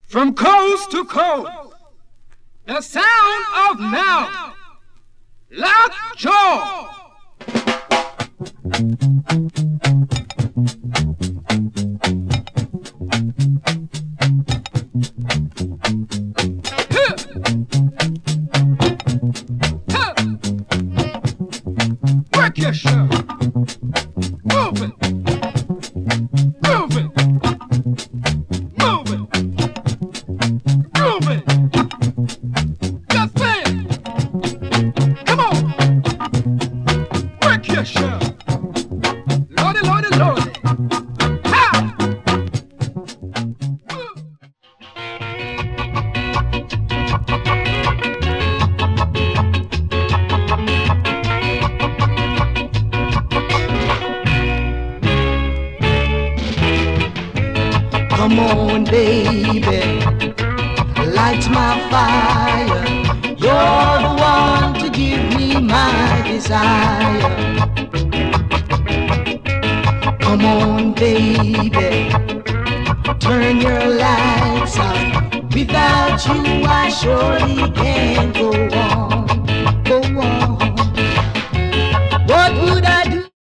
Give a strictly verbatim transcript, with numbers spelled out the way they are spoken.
From coast to coast, the sound of now, Lockjaw. Work your show. Move it. Move it. Move it. Move it. Just say it. Come on. Work your show. Lordy, lordy, lordy. Ha! Come on, baby, light my fire. You're the one to give me my desire. Come on, baby, turn your lights out. Without you, I surely can't go